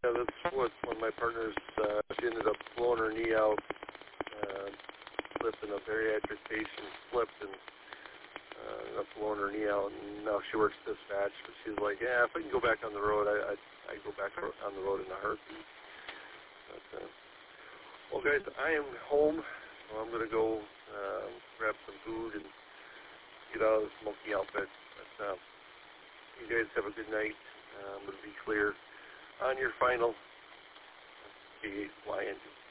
Yeah, that's what one of my partners, she ended up blowing her knee out, slipped in a bariatric patient, slipped and ended up blowing her knee out, and now she works dispatch, but she's like, yeah, if I can go back on the road, I'd go back on the road in a heartbeat. But, well, guys, I am home, so I'm going to go grab some food and get out of the smoky outfit. But you guys have a good night. I'm going to be clear on your final K8 fly engine.